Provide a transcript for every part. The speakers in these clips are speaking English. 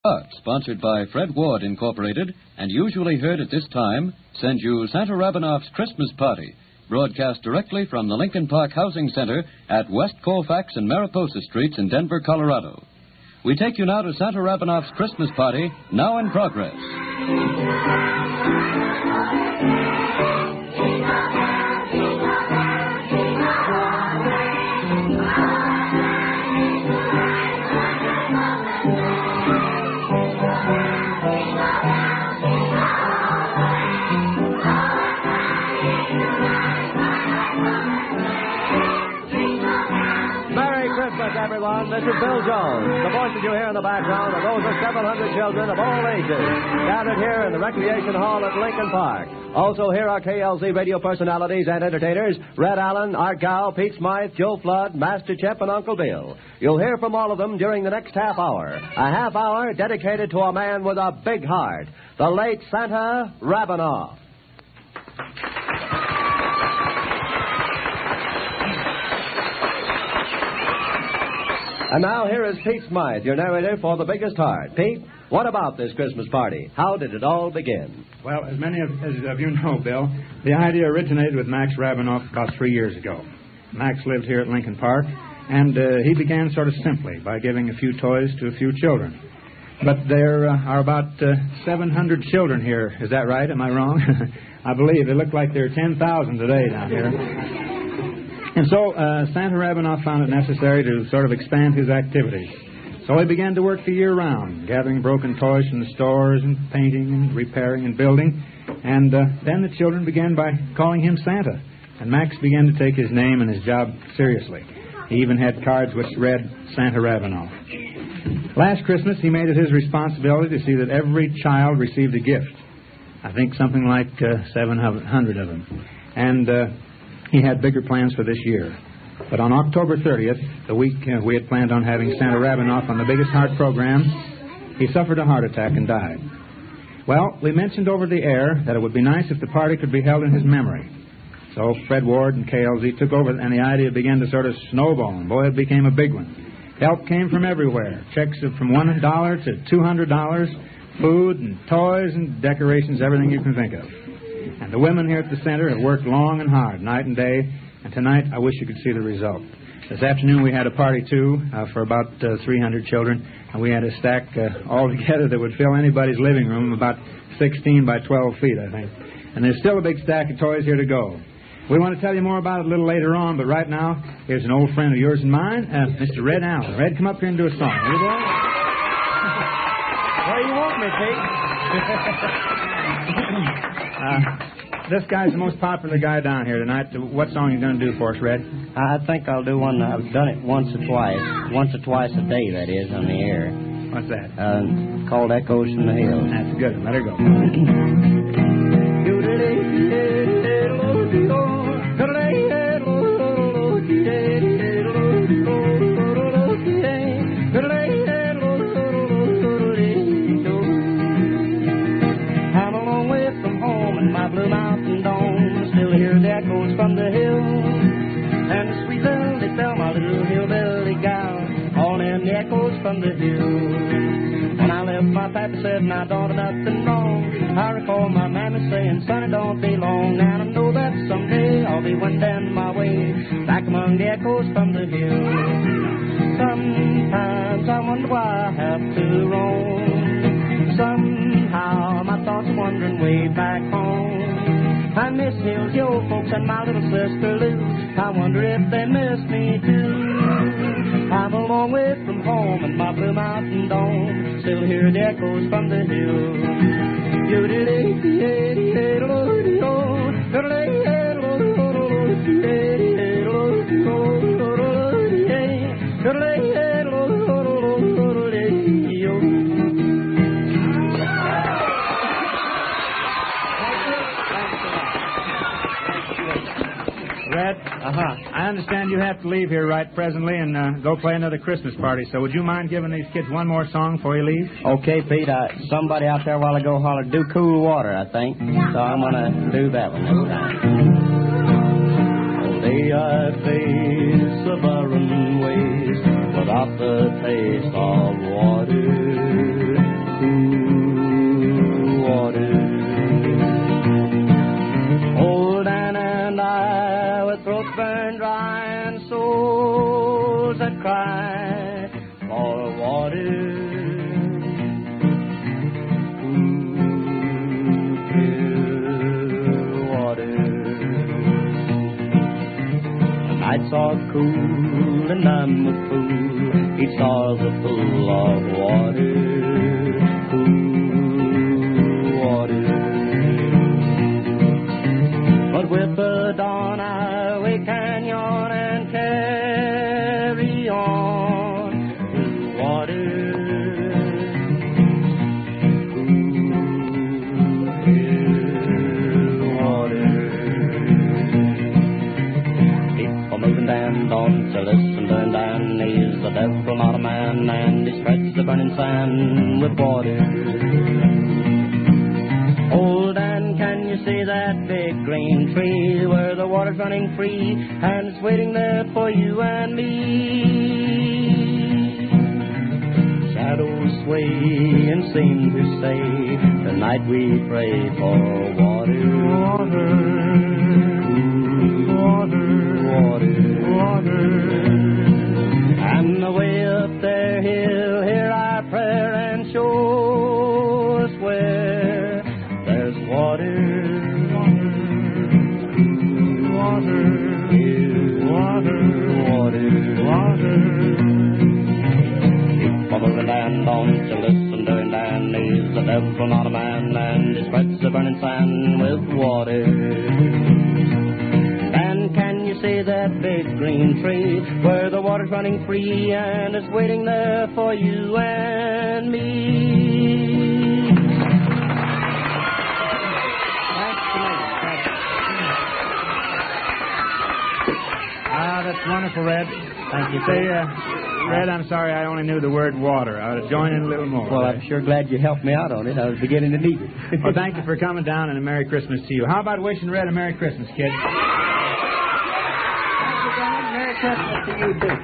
Sponsored by Fred Ward, Incorporated, and usually heard at this time, sends you Santa Rabinoff's Christmas Party, broadcast directly from the Lincoln Park Housing Center at West Colfax and Mariposa Streets in Denver, Colorado. We take you now to Santa Rabinoff's Christmas Party, now in progress. Everyone, this is Bill Jones. The voices you hear in the background are those of 700 children of all ages gathered here in the Recreation Hall at Lincoln Park. Also, here are KLZ radio personalities and entertainers, Red Allen, Art Gow, Pete Smythe, Joe Flood, Master Chip, and Uncle Bill. You'll hear from all of them during the next half hour. A half hour dedicated to a man with a big heart, the late Santa Rabinoff. And now here is Pete Smythe, your narrator for The Biggest Heart. Pete, what about this Christmas party? How did it all begin? Well, as many of you know, Bill, the idea originated with Max Rabinoff about 3 years ago. Max lived here at Lincoln Park, and he began sort of simply by giving a few toys to a few children. But there are about 700 children here. Is that right? Am I wrong? I believe. It looked like there are 10,000 today down here. And so Santa Rabinoff found it necessary to sort of expand his activities. So he began to work the year round, gathering broken toys from the stores and painting and repairing and building. And then the children began by calling him Santa. And Max began to take his name and his job seriously. He even had cards which read Santa Rabinoff. Last Christmas, he made it his responsibility to see that every child received a gift. I think something like 700 of them. And he had bigger plans for this year. But on October 30th, the week we had planned on having Santa Rabinoff on the Biggest Heart program, he suffered a heart attack and died. Well, we mentioned over the air that it would be nice if the party could be held in his memory. So Fred Ward and KLZ took over, and the idea began to sort of snowball. And boy, it became a big one. Help came from everywhere. Checks from $1 to $200, food and toys and decorations, everything you can think of. And the women here at the center have worked long and hard, night and day, and tonight I wish you could see the result. This afternoon we had a party, too, for about 300 children, and we had a stack all together that would fill anybody's living room, about 16 by 12 feet, I think. And there's still a big stack of toys here to go. We want to tell you more about it a little later on, but right now, here's an old friend of yours and mine, Mr. Red Allen. Red, come up here and do a song. Here you go. Where you want me, Pete? This guy's the most popular guy down here tonight. What song are you going to do for us, Red? I think I'll do one. I've done it once or twice a day, that is, on the air. What's that? Called Echoes from the Hills. That's good. Let her go. Blue Mountain Dome, still hear the echoes from the hills, and the sweet lily bell, my little hillbilly gal, all in the echoes from the hills. When I left, my pappy said, now daughter, nothing wrong. I recall my mammy saying, sonny, don't be long, and I know that someday I'll be wending my way back among the echoes from the hills. Sometimes I wonder why I have to roam. Somehow my thoughts are wandering way back home. I miss Hills, the old folks, and my little sister Lou. I wonder if they miss me too. I'm a long way from home in my Blue Mountain Dome, still hear the echoes from the hills. Red, I understand you have to leave here right presently and go play another Christmas party. So would you mind giving these kids one more song before you leave? Okay, Pete. Somebody out there a while ago hollered, do Cool Water, I think. So I'm going to do that one next time. All day I face the barren ways without the taste of water. are cool and I'm a fool. Each star's a full of water, cool water. But with the dawn I wake and yawn and carry on to water, cool water. People moving down, don't you listen to him down. He's the devil, not a man, and he spreads the burning sand with water. Old Dan, can you see that big green tree where the water's running free and it's waiting there for you and me? Shadows sway and seem to say, tonight we pray for water. Water, water, water, water. And away up there he'll hear our prayer and show us where there's water, water, water, water, water. People moving down, don't you listen to him, Dan. He's the devil, not a man, and he spreads the burning sand with water. And can you see that big green tree where the water's running free and it's waiting there for you and me? That's wonderful, Red. Thank you. Say, Red, I'm sorry I only knew the word water. I ought to join in a little more. Well, I'm sure glad you helped me out on it. I was beginning to need it. Well, thank you for coming down, and a Merry Christmas to you. How about wishing Red a Merry Christmas, kid? Merry Christmas to you, too.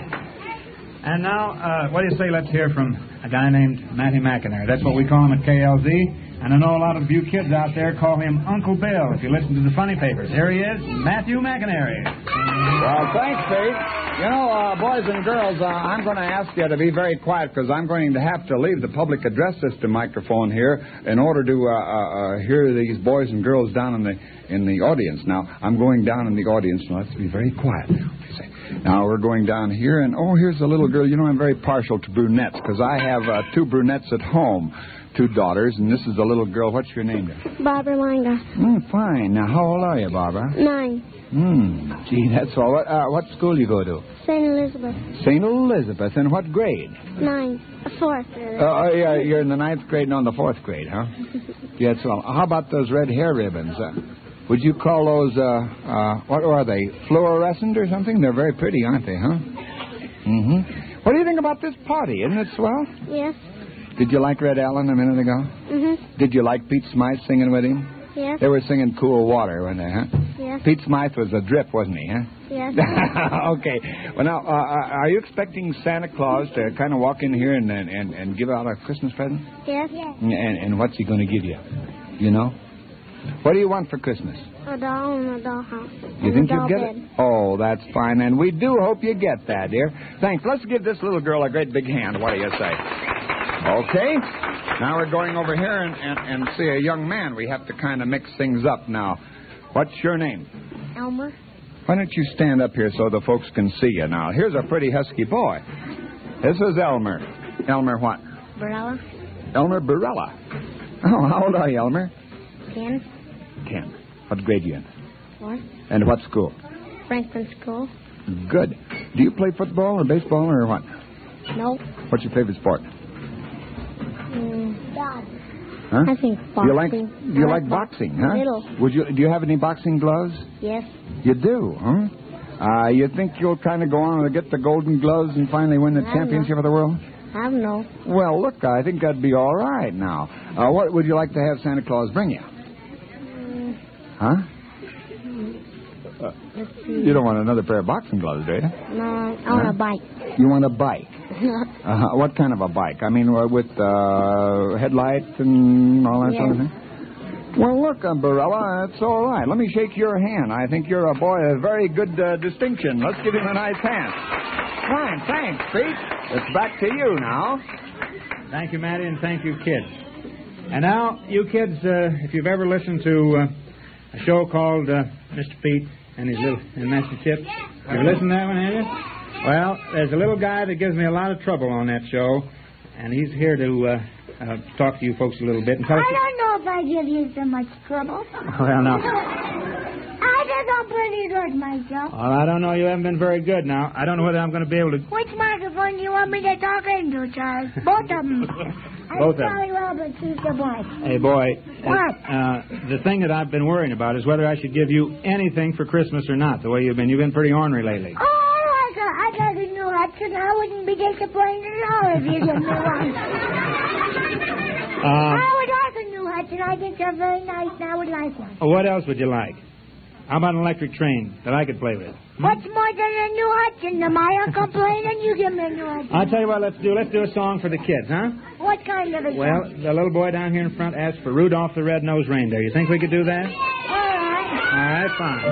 And now, what do you say let's hear from a guy named Matty McInerney. That's what we call him at KLZ. And I know a lot of you kids out there call him Uncle Bill if you listen to the funny papers. Here he is, Matthew McInerney. Well, thanks, Pete. You know, boys and girls, I'm going to ask you to be very quiet because I'm going to have to leave the public address system microphone here in order to hear these boys and girls down in the audience. Now, I'm going down in the audience. Now, let's be very quiet now. Now, we're going down here, and, here's a little girl. You know, I'm very partial to brunettes because I have 2 brunettes at home, 2 daughters, and this is a little girl. What's your name there? Barbara Langa. Fine. Now, how old are you, Barbara? 9. Gee, that's all. What school you go to? St. Elizabeth. St. Elizabeth. In what grade? 9. 4th. Yeah, you're in the 9th grade and on the 4th grade, huh? Yeah, that's all. How about those red hair ribbons? Would you call those, what are they, fluorescent or something? They're very pretty, aren't they, huh? Mm-hmm. What do you think about this party? Isn't it swell? Yes. Did you like Red Allen a minute ago? Mm-hmm. Did you like Pete Smythe singing with him? Yes. They were singing Cool Water, weren't they, huh? Yes. Pete Smythe was a drip, wasn't he, huh? Yes. Okay. Well, now, are you expecting Santa Claus to kind of walk in here and give out a Christmas present? Yes. Yes. And what's he going to give you? You know? What do you want for Christmas? A doll and a dollhouse. You think you'll get bed. it? Oh, that's fine. And we do hope you get that, dear. Thanks. Let's give this little girl a great big hand. What do you say? Okay. Now we're going over here and see a young man. We have to kind of mix things up now. What's your name? Elmer. Why don't you stand up here so the folks can see you now? Here's a pretty husky boy. This is Elmer. Elmer what? Barella. Elmer Barella. Oh, how old are you, Elmer? 10. 10. What grade are you in? 4. And what school? Franklin School. Good. Do you play football or baseball or what? Nope. What's your favorite sport? Huh? I think boxing. You like boxing, huh? Little. Do you have any boxing gloves? Yes. You do, huh? You think you'll kind of go on and get the golden gloves and finally win the championship of the world? I don't know. Well, look, I think that'd be all right now. What would you like to have Santa Claus bring you? Huh? Let's see. You don't want another pair of boxing gloves, do you? No, I want a bike. You want a bike? What kind of a bike? I mean, with headlights and all that sort of thing? Well, look, Barella, it's all right. Let me shake your hand. I think you're a boy of very good distinction. Let's give him a nice hand. Fine, thanks, Pete. It's back to you now. Thank you, Matty, and thank you, kids. And now, you kids, if you've ever listened to a show called Mr. Pete and his little and Master Chip, You've listened to that one, have you? Well, there's a little guy that gives me a lot of trouble on that show, and he's here to talk to you folks a little bit. And tell us... I don't know if I give you so much trouble. Well, now... I think I'm pretty good myself. Well, I don't know. You haven't been very good now. I don't know whether I'm going to be able to... Which microphone do you want me to talk into, Charles? Both of them. Both of them. Charlie Roberts, he's the boy. Hey, boy. What? The thing that I've been worrying about is whether I should give you anything for Christmas or not, the way you've been. You've been pretty ornery lately. Oh, I got a new Hudson. I wouldn't be disappointed at all if you give me one. I would like a new Hudson. I think they're very nice, and I would like one. What else would you like? How about an electric train that I could play with? What's more than a new Hudson? Am I complaining? You give me a new Hudson. I'll tell you what, let's do a song for the kids, huh? What kind of a song? Well, the little boy down here in front asked for Rudolph the Red-Nosed Reindeer. You think we could do that? All right. All right,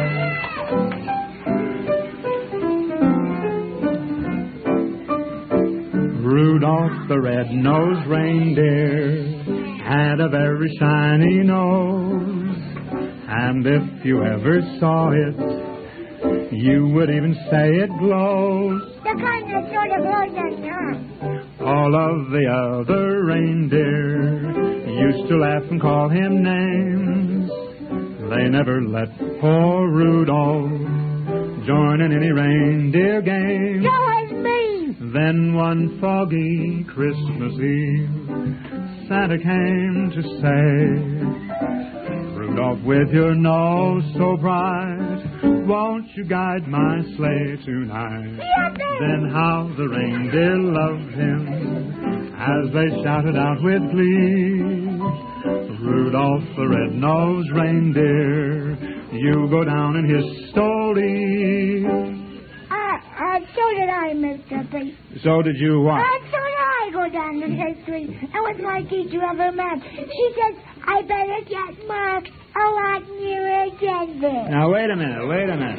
fine. Rudolph the red-nosed reindeer had a very shiny nose. And if you ever saw it, you would even say it glows. The kind that sort of glows at night. All of the other reindeer used to laugh and call him names. They never let poor Rudolph join in any reindeer game. So is me. Then one foggy Christmas Eve, Santa came to say, Rudolph, with your nose so bright, won't you guide my sleigh tonight? Then how the reindeer loved him as they shouted out with glee, Rudolph the red-nosed reindeer, you go down in history. So did I, Mr. P. So did you what? So did I go down in history. And with my teacher of her math, she says I better get marked a lot nearer Denver. Now, wait a minute.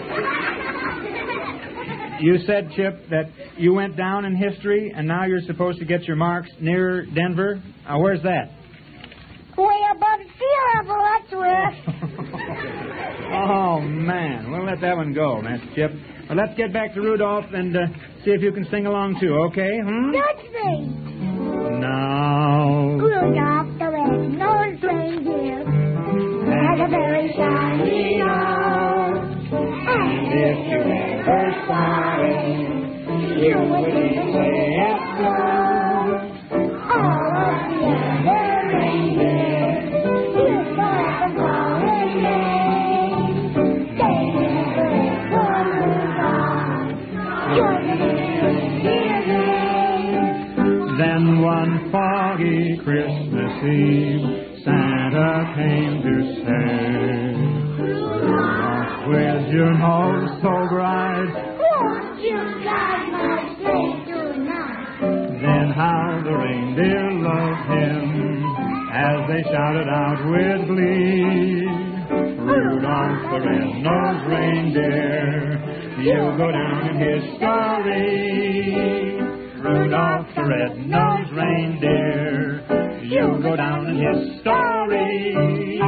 You said, Chip, that you went down in history, and now you're supposed to get your marks nearer Denver? Where's that? Way above sea level, that's where. Oh, man. We'll let that one go, Master Chip. Well, let's get back to Rudolph and see if you can sing along, too, okay? Good thing. Now... Rudolph the red-nosed reindeer had a very shiny nose. And if you ever saw it, you would even say it glows. All of the other reindeer used to laugh and call his name. They never let poor Rudolph join in reindeer game. Then one foggy Christmas Eve, Santa came to say, Rudolph, with your nose so bright, won't you guide my sleigh tonight? then how the reindeer loved him as they shouted out with glee, Rudolph the red-nosed reindeer, you'll go down in history. Rudolph the red-nosed reindeer, you'll go down in history.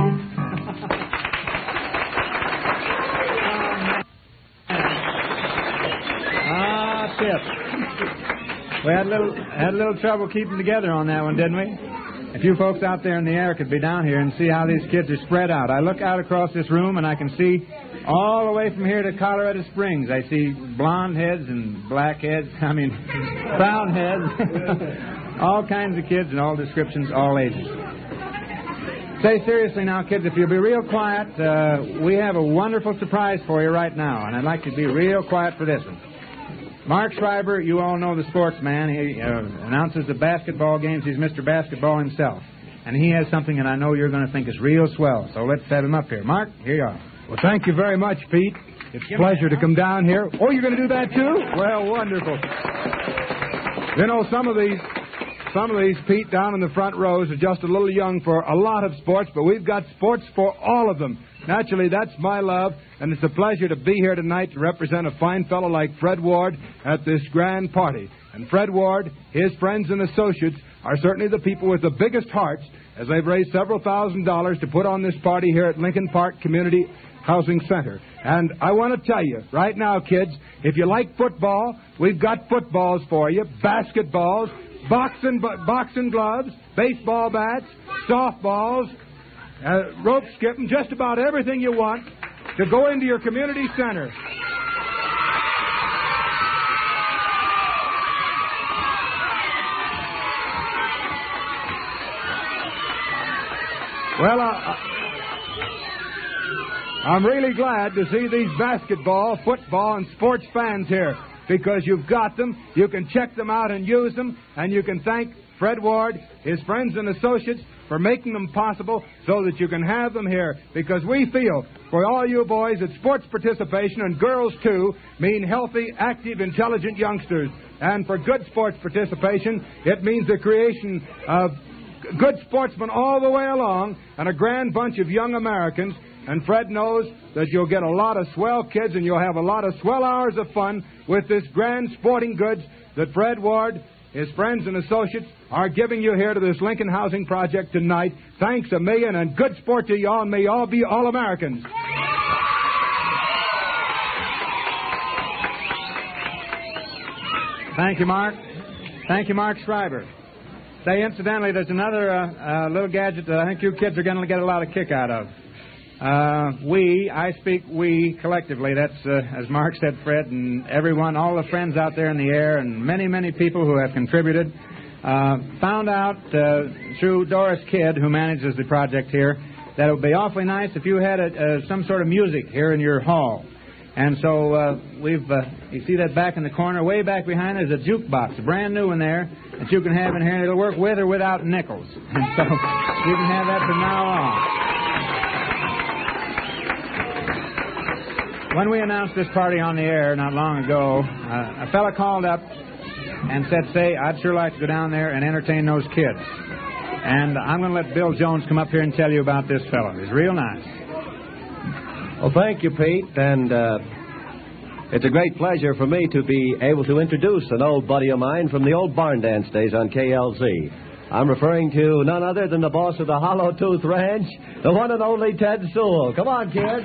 Chip. We had a little trouble keeping together on that one, didn't we? If you folks out there in the air could be down here and see how these kids are spread out. I look out across this room and I can see all the way from here to Colorado Springs. I see blonde heads and black heads. Brown heads. All kinds of kids and all descriptions, all ages. Say seriously now, kids, if you'll be real quiet, we have a wonderful surprise for you right now, and I'd like you to be real quiet for this one. Mark Schreiber, you all know the sportsman. He announces the basketball games. He's Mr. Basketball himself. And he has something that I know you're going to think is real swell. So let's set him up here. Mark, here you are. Well, thank you very much, Pete. It's a pleasure to come down here. Oh, you're going to do that too? Well, wonderful. You know, some of these, Pete, down in the front rows are just a little young for a lot of sports, but we've got sports for all of them. Naturally, that's my love, and it's a pleasure to be here tonight to represent a fine fellow like Fred Ward at this grand party. And Fred Ward, his friends and associates, are certainly the people with the biggest hearts, as they've raised several $1,000s to put on this party here at Lincoln Park Community Housing Center. And I want to tell you, right now, kids, if you like football, we've got footballs for you, basketballs, boxing gloves, baseball bats, softballs, rope skipping, just about everything you want to go into your community center. Well, I'm really glad to see these basketball, football, and sports fans here because you've got them. You can check them out and use them, and you can thank Fred Ward, his friends and associates, for making them possible so that you can have them here because we feel for all you boys that sports participation, and girls too, mean healthy, active, intelligent youngsters. And for good sports participation, it means the creation of good sportsmen all the way along and a grand bunch of young Americans. And Fred knows that you'll get a lot of swell kids and you'll have a lot of swell hours of fun with this grand sporting goods that Fred Ward, his friends and associates, are giving you here to this Lincoln Housing Project tonight. Thanks a million, and good sport to you all, and may you all be All-Americans. Thank you, Mark. Thank you, Mark Schreiber. Say, incidentally, there's another little gadget that I think you kids are going to get a lot of kick out of. I speak we collectively. That's, as Mark said, Fred, and everyone, all the friends out there in the air, and many, many people who have contributed, found out through Doris Kidd, who manages the project here, that it would be awfully nice if you had some sort of music here in your hall. And so you see that back in the corner, way back behind, there's a jukebox, a brand new one there, that you can have in here, and it'll work with or without nickels. And so you can have that from now on. When we announced this party on the air not long ago, a fella called up and said, say, I'd sure like to go down there and entertain those kids. And I'm going to let Bill Jones come up here and tell you about this fellow. He's real nice. Well, thank you, Pete, and it's a great pleasure for me to be able to introduce an old buddy of mine from the old barn dance days on KLZ. I'm referring to none other than the boss of the Hollow Tooth Ranch, the one and only Ted Sewell. Come on, kids.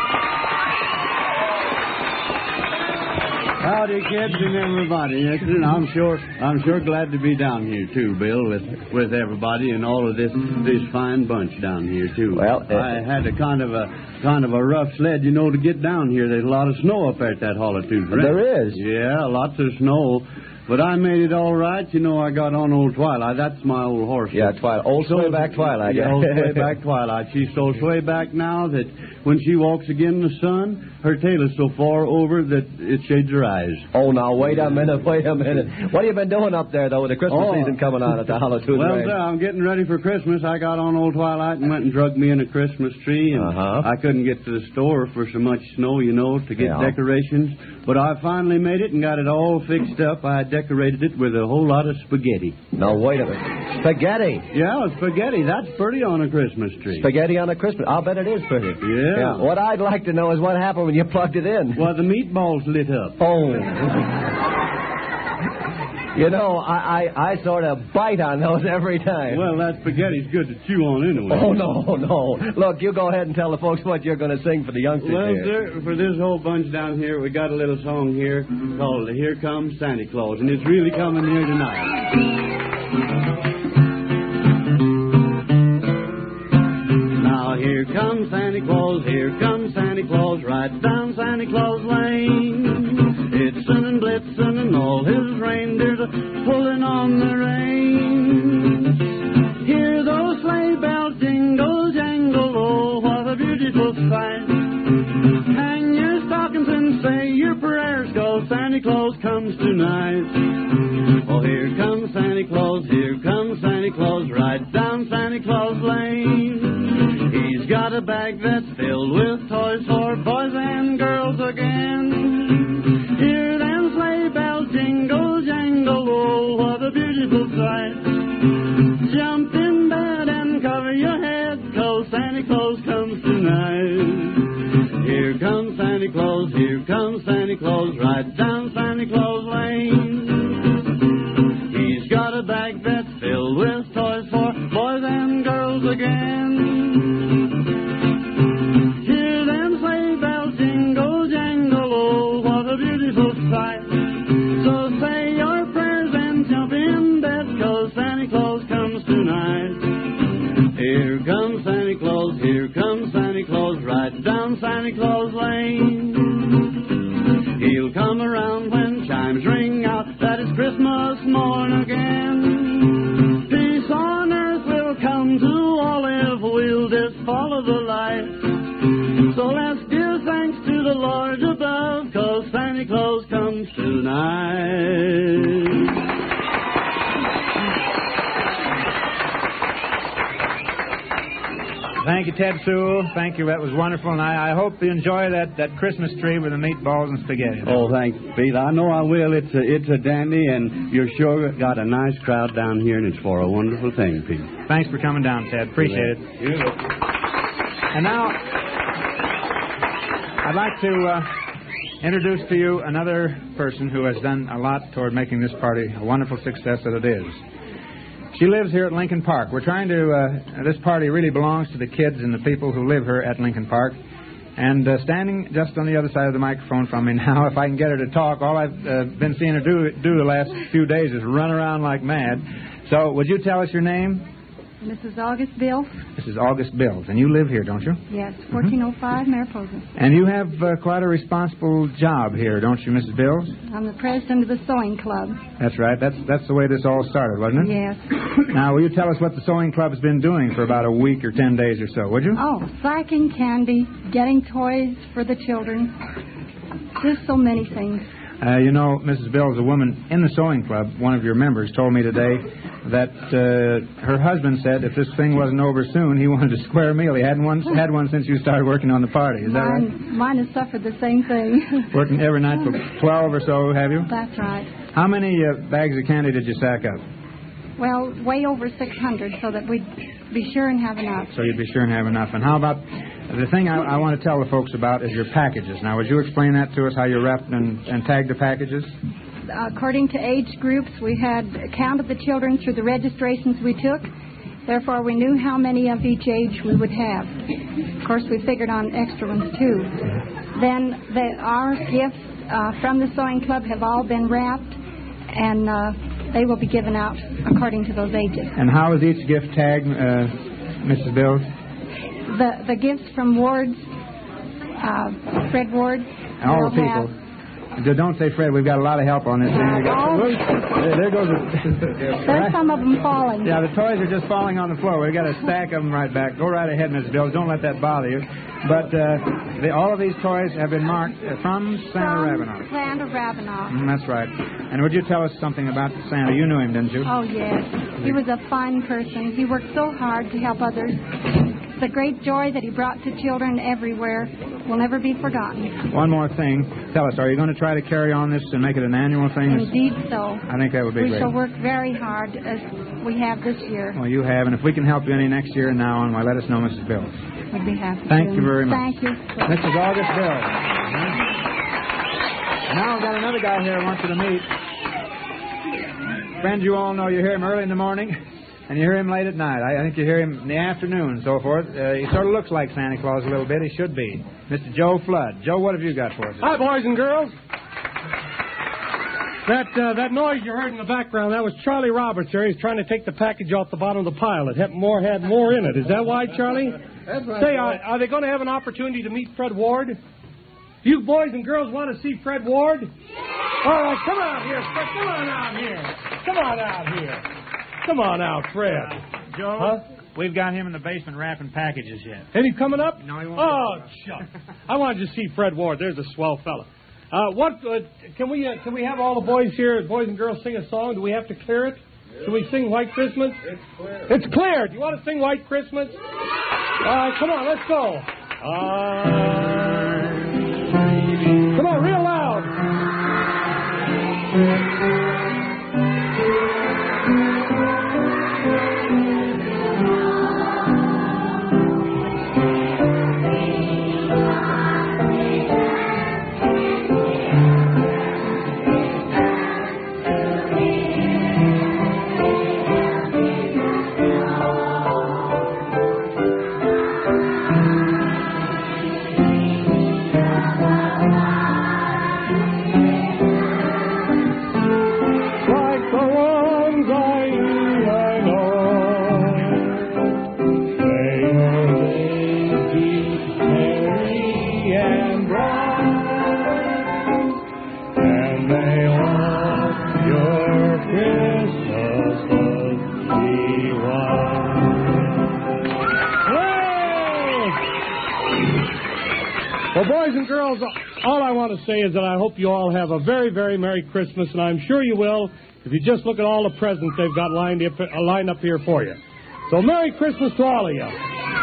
Howdy, kids and everybody. I'm sure glad to be down here too, Bill, with everybody and all of this fine bunch down here too. Well, I had a kind of a rough sled, to get down here. There's a lot of snow up there at that Hollow Tooth Ranch. There is. Yeah, lots of snow. But I made it all right. I got on old Twilight. That's my old horse. Yeah, Twilight. Old Swayback Twilight. Yeah, old Swayback Twilight. She's so swayback now that when she walks again in the sun, her tail is so far over that it shades her eyes. Oh, now, wait a minute. What have you been doing up there, though, with the Christmas season coming on at the Hollow Tooth Ranch? Well, I'm getting ready for Christmas. I got on old Twilight and went and drugged me in a Christmas tree, and I couldn't get to the store for so much snow, to get decorations. But I finally made it and got it all fixed up. I decorated it with a whole lot of spaghetti. No, wait a minute. Spaghetti? Yeah, spaghetti. That's pretty on a Christmas tree. Spaghetti on a Christmas? I'll bet it is pretty. Yeah. What I'd like to know is what happened when you plugged it in. Well, the meatballs lit up. Oh. I sort of bite on those every time. Well, that spaghetti's good to chew on anyway. Oh, no. Look, you go ahead and tell the folks what you're going to sing for the youngsters here. For this whole bunch down here, we got a little song here called Here Comes Santa Claus, and it's really coming here tonight. Now here comes Santa Claus, right down Santa Claus Lane. It's sunnin' blitzin' and all his reindeers are pulling on the reins. Hear those sleigh bells jingle, jangle, oh, what a beautiful sight. Hang your stockings and say your prayers, 'cause Santa Claus comes tonight. Oh, here comes Santa Claus, right down Santa Claus Lane. He's got a bag that's filled with toys for boys and girls again. Hear them sleigh bells jingle, jangle, oh, what a beautiful sight. Jump in bed and cover your head, 'cause Santa Claus comes tonight. Here comes Santa Claus, right down Santa Claus Lane. He's got a bag that's filled with toys for boys and girls again. Hear them sleigh Santa Claus Lane. He'll come around when chimes ring out that it's Christmas morn again. Peace on earth will come to all if we'll just follow the light. So let's give thanks to the Lord above, 'cause Santa Claus comes tonight. Thank you, Ted Sewell. Thank you. That was wonderful. And I hope you enjoy that Christmas tree with the meatballs and spaghetti. Oh, thanks, Pete. I know I will. It's a dandy, and you're sure got a nice crowd down here, and it's for a wonderful thing, Pete. Thanks for coming down, Ted. Appreciate it. And now, I'd like to introduce to you another person who has done a lot toward making this party a wonderful success that it is. She lives here at Lincoln Park. We're trying to, this party really belongs to the kids and the people who live here at Lincoln Park. And standing just on the other side of the microphone from me now, if I can get her to talk, all I've been seeing her do the last few days is run around like mad. So would you tell us your name? Mrs. August Bills. Mrs. August Bills. And you live here, don't you? Yes, 1405 Mariposa. And you have quite a responsible job here, don't you, Mrs. Bills? I'm the president of the sewing club. That's right. That's the way this all started, wasn't it? Yes. Now, will you tell us what the sewing club's been doing for about a week or 10 days or so, would you? Oh, sacking candy, getting toys for the children. Just so many things. You know, Mrs. Bills, a woman in the sewing club, one of your members, told me today that her husband said if this thing wasn't over soon, he wanted a square meal. He hadn't had one since you started working on the party. Is that right? Mine has suffered the same thing. Working every night for 12 or so, have you? That's right. How many bags of candy did you sack up? Well, way over 600, so that we'd be sure and have enough. So you'd be sure and have enough. And how about the thing I want to tell the folks about is your packages. Now, would you explain that to us, how you wrapped and tagged the packages? According to age groups, we had counted the children through the registrations we took. Therefore, we knew how many of each age we would have. Of course, we figured on extra ones, too. Then our gifts from the sewing club have all been wrapped, and they will be given out according to those ages. And how is each gift tagged, Mrs. Bills? The gifts from Ward's, Fred Ward. All the people. Don't say Fred. We've got a lot of help on this thing. There goes There's some of them falling. Yeah, the toys are just falling on the floor. We've got a stack of them right back. Go right ahead, Mrs. Bills. Don't let that bother you. But all of these toys have been marked from Santa Rabinoff. Santa Rabinoff. That's right. And would you tell us something about Santa? You knew him, didn't you? Oh, yes. He was a fine person. He worked so hard to help others. The great joy that he brought to children everywhere will never be forgotten. One more thing. Tell us, are you going to try to carry on this and make it an annual thing? Indeed so. I think that would be great. We shall work very hard as we have this year. Well, you have, and if we can help you any next year and now on, why, let us know, Mrs. Bills. We'd be happy Thank to. you very much. Thank you. Mrs. August Bills. Now I've got another guy here I want you to meet. Friends, you all know you hear him early in the morning. And you hear him late at night. I think you hear him in the afternoon and so forth. He sort of looks like Santa Claus a little bit. He should be. Mr. Joe Flood. Joe, what have you got for us? Hi, boys and girls. That noise you heard in the background, that was Charlie Roberts here. He's trying to take the package off the bottom of the pile. It had more in it. Is that why, Charlie? That's right. Say, are they going to have an opportunity to meet Fred Ward? You boys and girls want to see Fred Ward? All right, come out here, Fred. Come on out here. Come on out here. Come on out, Fred. Joe, Huh? we've got him in the basement wrapping packages yet. Ain't he coming up? No, he won't. Oh, shucks. I wanted to see Fred Ward. There's a swell fella. Can we have all the boys here, boys and girls, sing a song? Do we have to clear it? Can we sing White Christmas? It's clear. It's clear. Do you want to sing White Christmas? All right, come on, let's go. Come on, real loud. Well, boys and girls, all I want to say is that I hope you all have a very, very Merry Christmas, and I'm sure you will if you just look at all the presents they've got lined up here for you. So Merry Christmas to all of you.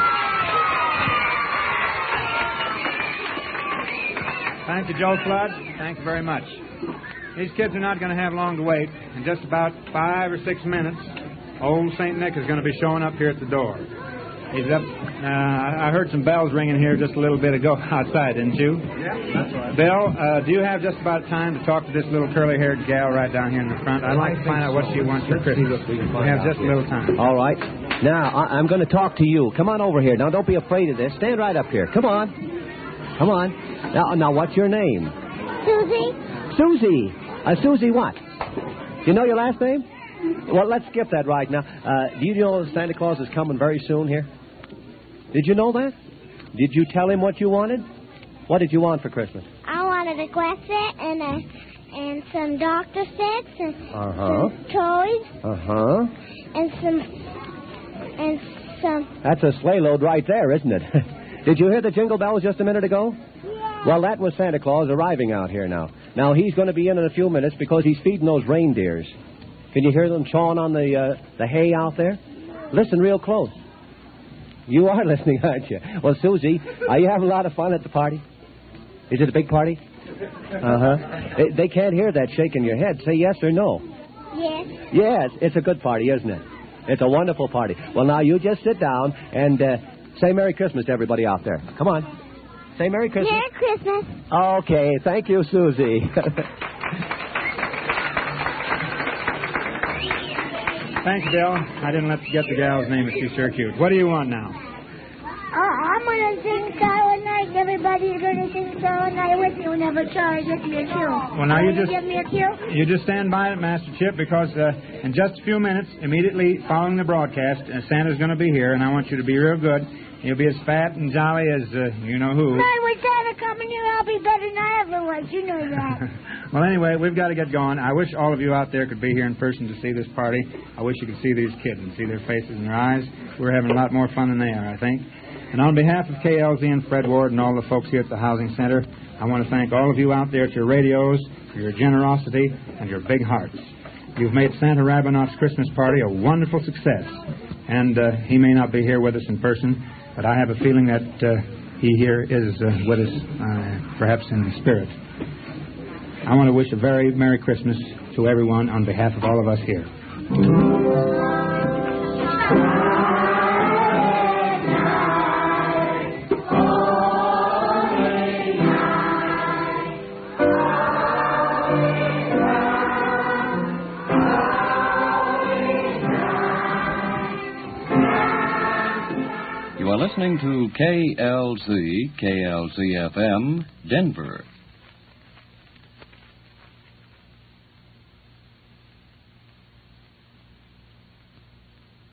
Thank you, Joe Flood. Thank you very much. These kids are not going to have long to wait. In just about 5 or 6 minutes, old St. Nick is going to be showing up here at the door. He's up. I heard some bells ringing here just a little bit ago outside, didn't you? Yeah, that's right. Bill, do you have just about time to talk to this little curly-haired gal right down here in the front? I'd like to find out what she wants for Christmas. We have just a little time. All right. Now, I'm going to talk to you. Come on over here. Now, don't be afraid of this. Stand right up here. Come on. Come on. Now, what's your name? Susie? Susie. Susie what? You know your last name? Well, let's skip that right now. Do you know Santa Claus is coming very soon here? Did you know that? Did you tell him what you wanted? What did you want for Christmas? I wanted a quest set and some doctor sets and some toys. And some. That's a sleigh load right there, isn't it? Did you hear the jingle bells just a minute ago? Yeah. Well, that was Santa Claus arriving out here now. Now, he's going to be in a few minutes because he's feeding those reindeers. Can you hear them chawing on the hay out there? Listen real close. You are listening, aren't you? Well, Susie, are you having a lot of fun at the party? Is it a big party? They can't hear that shaking your head. Say yes or no. Yes. Yes, it's a good party, isn't it? It's a wonderful party. Well, now you just sit down and say Merry Christmas to everybody out there. Come on. Say Merry Christmas. Merry Christmas. Okay, thank you, Susie. Thanks, Bill. I didn't let you get the gal's name, but she's sure cute. What do you want now? I'm going to sing Silent Night. Everybody's going to sing Silent Night with me whenever Charlie gives me a cue. Well, now you just give me a cue? You just stand by it, Master Chip, because in just a few minutes, immediately following the broadcast, Santa's going to be here, and I want you to be real good. You'll be as fat and jolly as you know who. Hey, with Santa coming here, I'll be better than I ever was. You know that. Well, anyway, we've got to get going. I wish all of you out there could be here in person to see this party. I wish you could see these kids and see their faces and their eyes. We're having a lot more fun than they are, I think. And on behalf of KLZ and Fred Ward and all the folks here at the Housing Center, I want to thank all of you out there at your radios for your generosity and your big hearts. You've made Santa Rabinoff's Christmas party a wonderful success. And he may not be here with us in person, but I have a feeling that he here is with us, perhaps in the spirit. I want to wish a very Merry Christmas to everyone on behalf of all of us here. You are listening to KLZ, KLZ-FM, Denver.